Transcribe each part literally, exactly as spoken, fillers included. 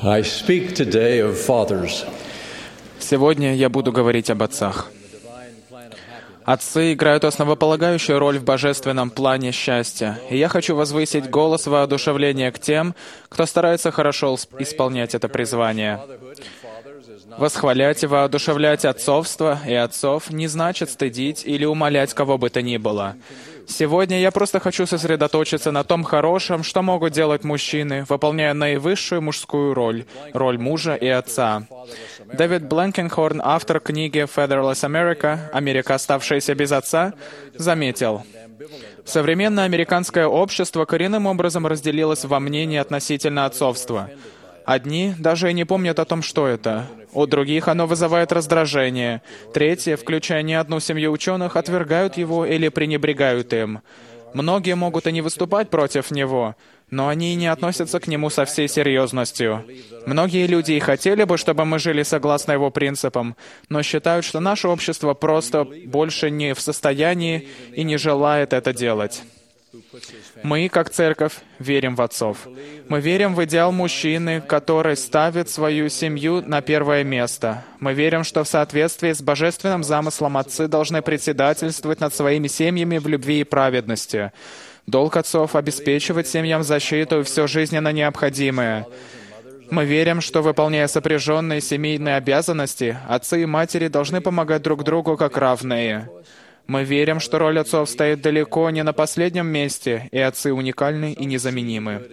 I speak today of fathers. Сегодня я буду говорить об отцах. Отцы играют основополагающую роль в божественном плане счастья, и я хочу возвысить голос воодушевления к тем, кто старается хорошо исполнять это призвание. Восхвалять и воодушевлять отцовство и отцов не значит стыдить или умалять кого бы то ни было. Сегодня я просто хочу сосредоточиться на том хорошем, что могут делать мужчины, выполняя наивысшую мужскую роль, роль мужа и отца. Дэвид Бленкенхорн, автор книги «Fatherless America. Америка, оставшаяся без отца», заметил: «Современное американское общество коренным образом разделилось во мнении относительно отцовства. Одни даже и не помнят о том, что это. У других оно вызывает раздражение. Третьи, включая не одну семью ученых, отвергают его или пренебрегают им. Многие могут и не выступать против него, но они и не относятся к нему со всей серьезностью. Многие люди и хотели бы, чтобы мы жили согласно его принципам, но считают, что наше общество просто больше не в состоянии и не желает это делать. Мы, как церковь, верим в отцов. Мы верим в идеал мужчины, который ставит свою семью на первое место. Мы верим, что в соответствии с божественным замыслом отцы должны председательствовать над своими семьями в любви и праведности. Долг отцов — обеспечивать семьям защиту и все жизненно необходимое. Мы верим, что, выполняя сопряженные семейные обязанности, отцы и матери должны помогать друг другу как равные. Мы верим, что роль отцов стоит далеко не на последнем месте, и отцы уникальны и незаменимы.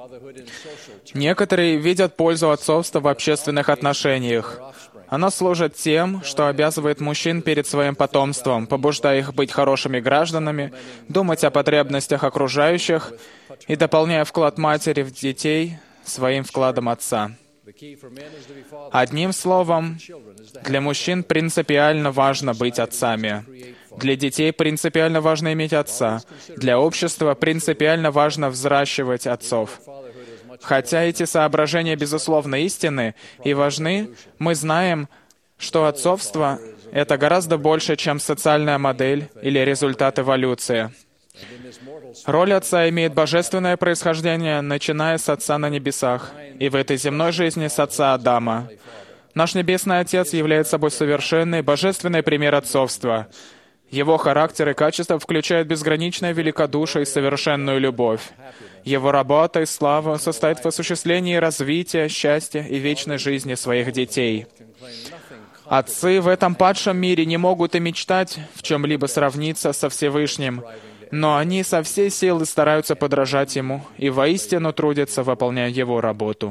Некоторые видят пользу отцовства в общественных отношениях. Оно служит тем, что обязывает мужчин перед своим потомством, побуждая их быть хорошими гражданами, думать о потребностях окружающих и дополняя вклад матери в детей своим вкладом отца. Одним словом, для мужчин принципиально важно быть отцами. Для детей принципиально важно иметь отца. Для общества принципиально важно взращивать отцов. Хотя эти соображения, безусловно, истинны и важны, мы знаем, что отцовство — это гораздо больше, чем социальная модель или результат эволюции. Роль отца имеет божественное происхождение, начиная с Отца на небесах, и в этой земной жизни с Отца Адама. Наш Небесный Отец является собой совершенный, божественный пример отцовства. Его характер и качества включают безграничное великодушие и совершенную любовь. Его работа и слава состоят в осуществлении развития, счастья и вечной жизни своих детей. Отцы в этом падшем мире не могут и мечтать в чем-либо сравниться со Всевышним, но они со всей силы стараются подражать Ему и воистину трудятся, выполняя Его работу.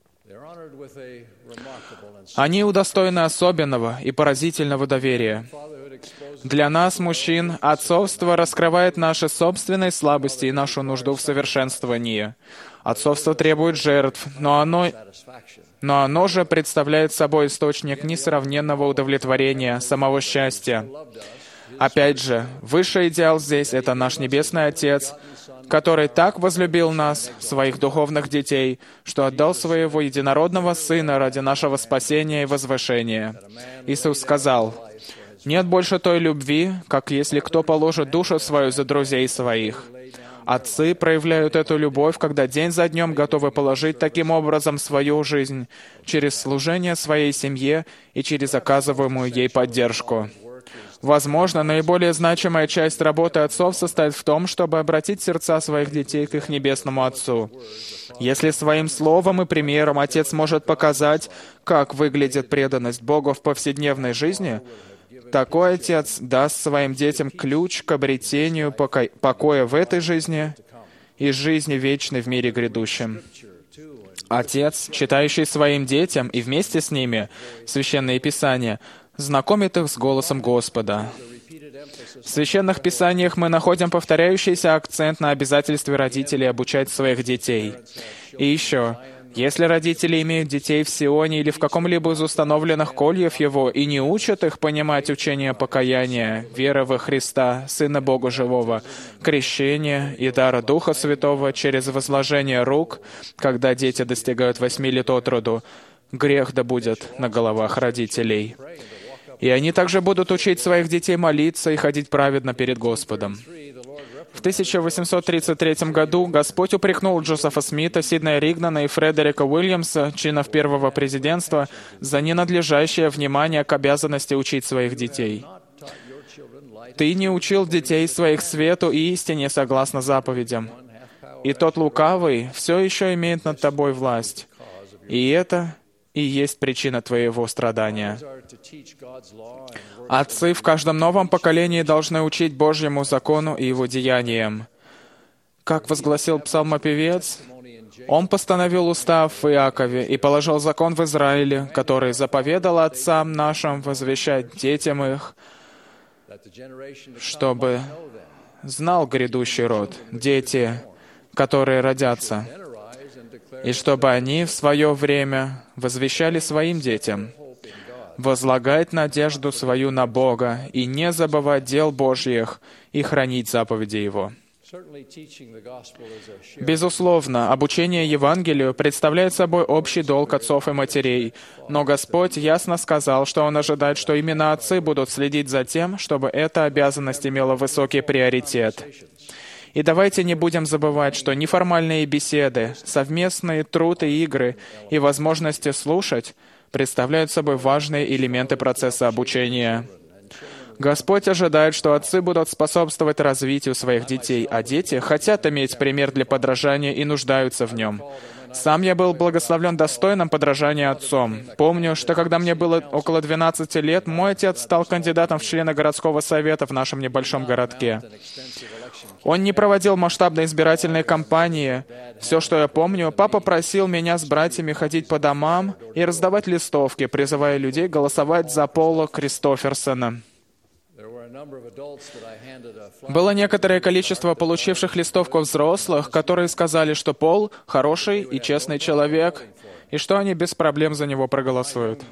Они удостоены особенного и поразительного доверия. Для нас, мужчин, отцовство раскрывает наши собственные слабости и нашу нужду в совершенствовании. Отцовство требует жертв, но оно, но оно же представляет собой источник несравненного удовлетворения, самого счастья. Опять же, высший идеал здесь — это наш Небесный Отец, который так возлюбил нас, своих духовных детей, что отдал своего единородного Сына ради нашего спасения и возвышения. Иисус сказал: «Нет больше той любви, как если кто положит душу свою за друзей своих». Отцы проявляют эту любовь, когда день за днем готовы положить таким образом свою жизнь через служение своей семье и через оказываемую ей поддержку. Возможно, наиболее значимая часть работы отцов состоит в том, чтобы обратить сердца своих детей к их Небесному Отцу. Если своим словом и примером Отец может показать, как выглядит преданность Богу в повседневной жизни, такой Отец даст своим детям ключ к обретению поко- покоя в этой жизни и жизни вечной в мире грядущем. Отец, читающий своим детям и вместе с ними Священные Писания, знакомит их с голосом Господа. В Священных Писаниях мы находим повторяющийся акцент на обязательстве родителей обучать своих детей. И еще, если родители имеют детей в Сионе или в каком-либо из установленных кольев Его и не учат их понимать учение покаяния, веры во Христа, Сына Бога Живого, крещения и дара Духа Святого через возложение рук, когда дети достигают восьми лет от роду, грех да будет на головах родителей. И они также будут учить своих детей молиться и ходить праведно перед Господом. В тысяча восемьсот тридцать третьем году Господь упрекнул Джозефа Смита, Сиднея Ригнана и Фредерика Уильямса, членов первого президентства, за ненадлежащее внимание к обязанности учить своих детей. «Ты не учил детей своих свету и истине согласно заповедям, и тот лукавый все еще имеет над тобой власть, и это и есть причина твоего страдания». Отцы в каждом новом поколении должны учить Божьему закону и его деяниям. Как возгласил псалмопевец, «Он постановил устав в Иакове и положил закон в Израиле, который заповедал отцам нашим возвещать детям их, чтобы знал грядущий род, дети, которые родятся, и чтобы они в свое время возвещали своим детям, возлагать надежду свою на Бога и не забывать дел Божьих и хранить заповеди Его». Безусловно, обучение Евангелию представляет собой общий долг отцов и матерей, но Господь ясно сказал, что Он ожидает, что именно отцы будут следить за тем, чтобы эта обязанность имела высокий приоритет. И давайте не будем забывать, что неформальные беседы, совместные труд и игры и возможности слушать представляют собой важные элементы процесса обучения. Господь ожидает, что отцы будут способствовать развитию своих детей, а дети хотят иметь пример для подражания и нуждаются в нем. Сам я был благословлен достойным подражания отцом. Помню, что когда мне было около двенадцати лет, мой отец стал кандидатом в члены городского совета в нашем небольшом городке. Он не проводил масштабной избирательной кампании. Все, что я помню, папа просил меня с братьями ходить по домам и раздавать листовки, призывая людей голосовать за Пола Кристоферсона. Было некоторое количество получивших листовку взрослых, которые сказали, что Пол — хороший и честный человек, и что они без проблем за него проголосуют.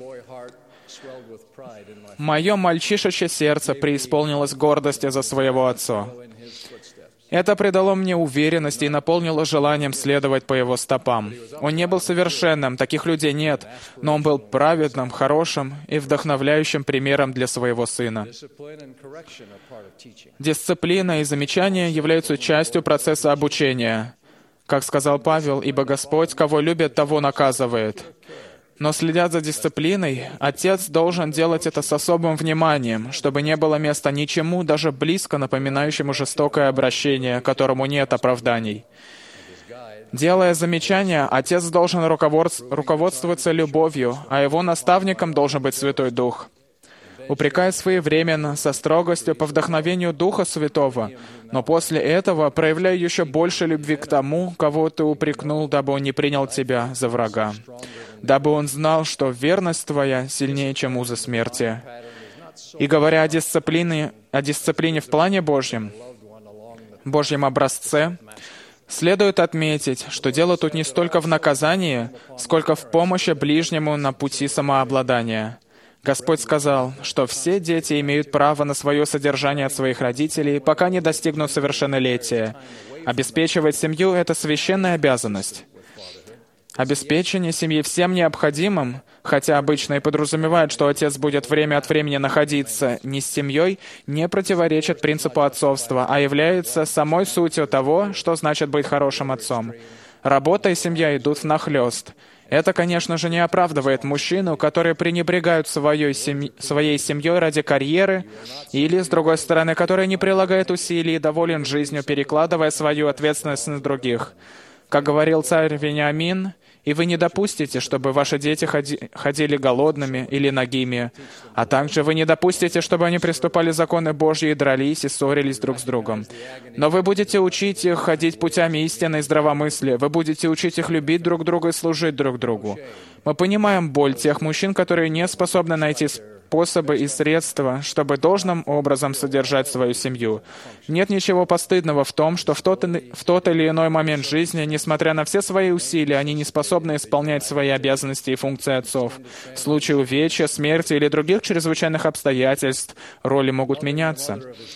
Мое мальчишечье сердце преисполнилось гордостью за своего отца. Это придало мне уверенности и наполнило желанием следовать по его стопам. Он не был совершенным, таких людей нет, но он был праведным, хорошим и вдохновляющим примером для своего сына. Дисциплина и замечания являются частью процесса обучения. Как сказал Павел, «Ибо Господь, кого любит, того наказывает». Но, следя за дисциплиной, отец должен делать это с особым вниманием, чтобы не было места ничему, даже близко напоминающему жестокое обращение, которому нет оправданий. Делая замечания, отец должен руководствоваться любовью, а его наставником должен быть Святой Дух. Упрекай своевременно, со строгостью, по вдохновению Духа Святого, но после этого проявляй еще больше любви к тому, кого ты упрекнул, дабы он не принял тебя за врага, дабы он знал, что верность твоя сильнее, чем узы смерти. И говоря о дисциплине, о дисциплине в плане Божьем, Божьем образце, следует отметить, что дело тут не столько в наказании, сколько в помощи ближнему на пути самообладания. Господь сказал, что все дети имеют право на свое содержание от своих родителей, пока не достигнут совершеннолетия. Обеспечивать семью — это священная обязанность. Обеспечение семьи всем необходимым, хотя обычно и подразумевает, что отец будет время от времени находиться не с семьей, не противоречит принципу отцовства, а является самой сутью того, что значит быть хорошим отцом. Работа и семья идут внахлёст. Это, конечно же, не оправдывает мужчину, которые пренебрегают своей, семь... своей семьей ради карьеры, или, с другой стороны, который не прилагает усилий и доволен жизнью, перекладывая свою ответственность на других. Как говорил царь Вениамин, «И вы не допустите, чтобы ваши дети ходи... ходили голодными или нагими, а также вы не допустите, чтобы они приступали законы Божьи и дрались и ссорились друг с другом. Но вы будете учить их ходить путями истины и здравомыслия, вы будете учить их любить друг друга и служить друг другу». Мы понимаем боль тех мужчин, которые не способны найти способы и средства, чтобы должным образом содержать свою семью. Нет ничего постыдного в том, что в тот, в тот или иной момент жизни, несмотря на все свои усилия, они не способны исполнять свои обязанности и функции отцов. В случае увечья, смерти или других чрезвычайных обстоятельств роли могут меняться.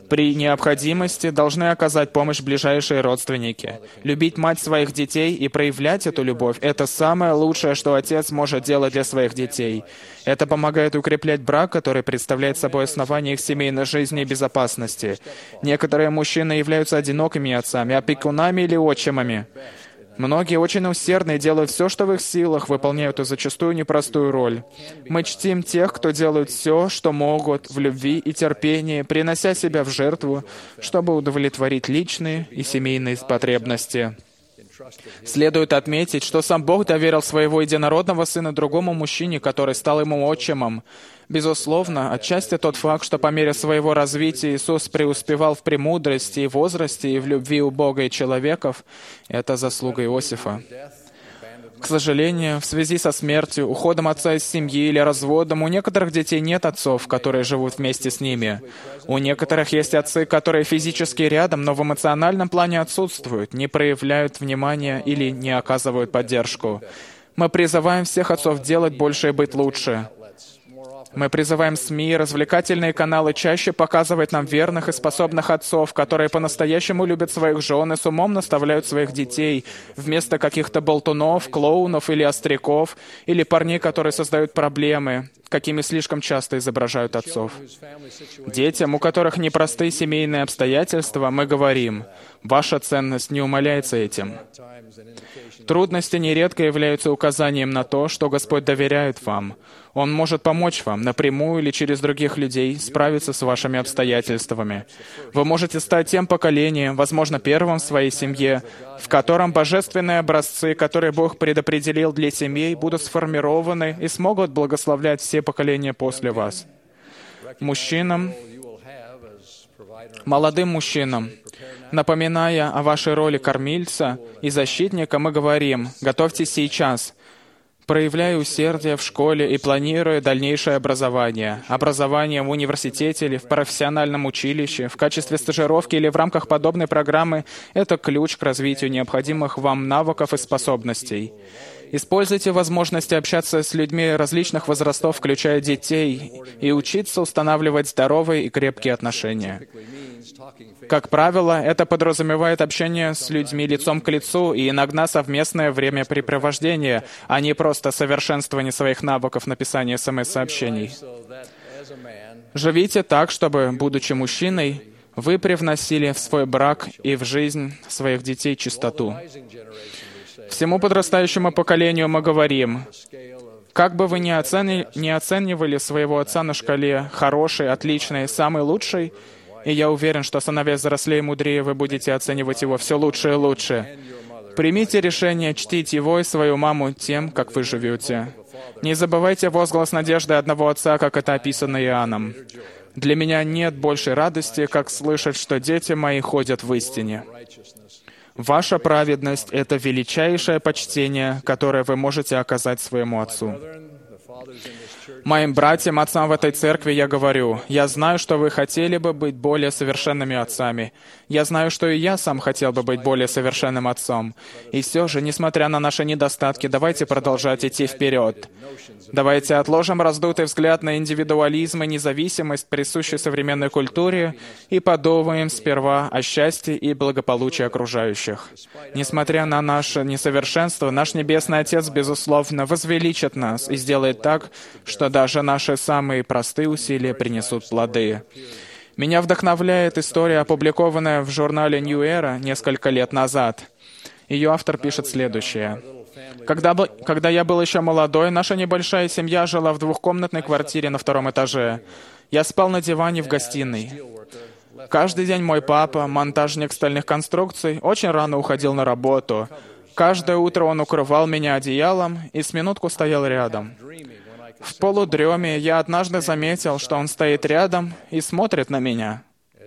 При необходимости должны оказать помощь ближайшие родственники. Любить мать своих детей и проявлять эту любовь — это самое лучшее, что отец может делать для своих детей. Это помогает укреплять брак, который представляет собой основание их семейной жизни и безопасности. Некоторые мужчины являются одинокими отцами, опекунами или отчимами. Многие очень усердны и делают все, что в их силах, выполняют эту зачастую непростую роль. Мы чтим тех, кто делают все, что могут, в любви и терпении, принося себя в жертву, чтобы удовлетворить личные и семейные потребности. Следует отметить, что сам Бог доверил своего единородного Сына другому мужчине, который стал ему отчимом. Безусловно, отчасти тот факт, что по мере своего развития Иисус преуспевал в премудрости и возрасте и в любви у Бога и человеков, это заслуга Иосифа. К сожалению, в связи со смертью, уходом отца из семьи или разводом, у некоторых детей нет отцов, которые живут вместе с ними. У некоторых есть отцы, которые физически рядом, но в эмоциональном плане отсутствуют, не проявляют внимания или не оказывают поддержку. Мы призываем всех отцов делать больше и быть лучше. Мы призываем СМИ и развлекательные каналы чаще показывать нам верных и способных отцов, которые по-настоящему любят своих жен и с умом наставляют своих детей, вместо каких-то болтунов, клоунов или остряков, или парней, которые создают проблемы, какими слишком часто изображают отцов. Детям, у которых непростые семейные обстоятельства, мы говорим: «Ваша ценность не умаляется этим». Трудности нередко являются указанием на то, что Господь доверяет вам. Он может помочь вам напрямую или через других людей справиться с вашими обстоятельствами. Вы можете стать тем поколением, возможно, первым в своей семье, в котором божественные образцы, которые Бог предопределил для семей, будут сформированы и смогут благословлять все поколения после вас. Мужчинам, молодым мужчинам, напоминая о вашей роли кормильца и защитника, мы говорим: готовьтесь сейчас, проявляя усердие в школе и планируя дальнейшее образование. Образование в университете или в профессиональном училище, в качестве стажировки или в рамках подобной программы — это ключ к развитию необходимых вам навыков и способностей. Используйте возможности общаться с людьми различных возрастов, включая детей, и учиться устанавливать здоровые и крепкие отношения. Как правило, это подразумевает общение с людьми лицом к лицу и иногда совместное времяпрепровождение, а не просто совершенствование своих навыков написания смс-сообщений. Живите так, чтобы, будучи мужчиной, вы привносили в свой брак и в жизнь своих детей чистоту. Всему подрастающему поколению мы говорим: как бы вы ни, оцени... ни оценивали своего отца на шкале «хороший», «отличный», «самый лучший», и я уверен, что, становясь взрослее и мудрее, вы будете оценивать его все лучше и лучше. Примите решение чтить его и свою маму тем, как вы живете. Не забывайте возглас надежды одного отца, как это описано Иоанном. «Для меня нет большей радости, как слышать, что дети мои ходят в истине». Ваша праведность — это величайшее почтение, которое вы можете оказать своему отцу. Моим братьям, отцам в этой церкви я говорю: я знаю, что вы хотели бы быть более совершенными отцами. Я знаю, что и я сам хотел бы быть более совершенным отцом. И все же, несмотря на наши недостатки, давайте продолжать идти вперед. Давайте отложим раздутый взгляд на индивидуализм и независимость, присущий современной культуре, и подумаем сперва о счастье и благополучии окружающих. Несмотря на наше несовершенство, наш Небесный Отец, безусловно, возвеличит нас и сделает так, что даже наши самые простые усилия принесут плоды. Меня вдохновляет история, опубликованная в журнале New Era несколько лет назад. Ее автор пишет следующее. Когда, бы, когда я был еще молодой, наша небольшая семья жила в двухкомнатной квартире на втором этаже. Я спал на диване в гостиной. Каждый день мой папа, монтажник стальных конструкций, очень рано уходил на работу. Каждое утро он укрывал меня одеялом и с минутку стоял рядом. В полудреме я однажды заметил, что он стоит рядом и смотрит на меня.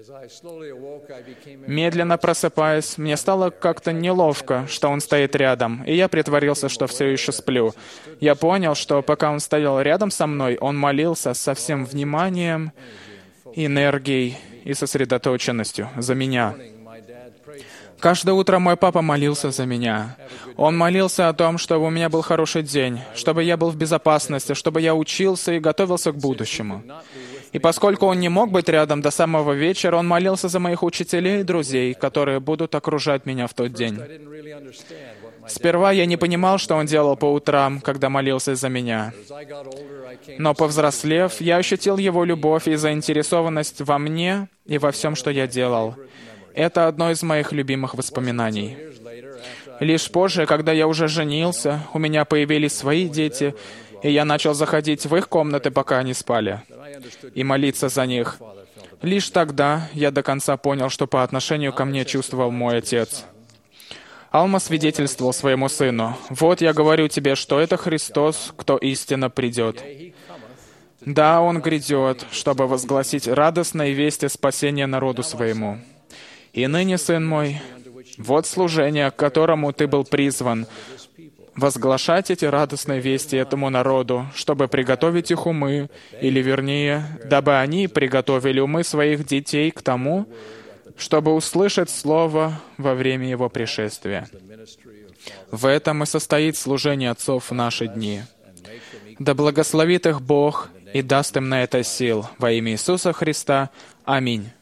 Медленно просыпаясь, мне стало как-то неловко, что он стоит рядом, и я притворился, что все еще сплю. Я понял, что пока он стоял рядом со мной, он молился со всем вниманием, энергией и сосредоточенностью за меня. Каждое утро мой папа молился за меня. Он молился о том, чтобы у меня был хороший день, чтобы я был в безопасности, чтобы я учился и готовился к будущему. И поскольку он не мог быть рядом до самого вечера, он молился за моих учителей и друзей, которые будут окружать меня в тот день. Сперва я не понимал, что он делал по утрам, когда молился за меня. Но повзрослев, я ощутил его любовь и заинтересованность во мне и во всем, что я делал. Это одно из моих любимых воспоминаний. Лишь позже, когда я уже женился, у меня появились свои дети, и я начал заходить в их комнаты, пока они спали, и молиться за них. Лишь тогда я до конца понял, что по отношению ко мне чувствовал мой отец. Алма свидетельствовал своему сыну: «Вот я говорю тебе, что это Христос, кто истинно придет. Да, Он грядет, чтобы возгласить радостные вести спасения народу своему. И ныне, сын мой, вот служение, к которому ты был призван, возглашать эти радостные вести этому народу, чтобы приготовить их умы, или, вернее, дабы они приготовили умы своих детей к тому, чтобы услышать Слово во время Его пришествия». В этом и состоит служение отцов в наши дни. Да благословит их Бог и даст им на это сил. Во имя Иисуса Христа. Аминь.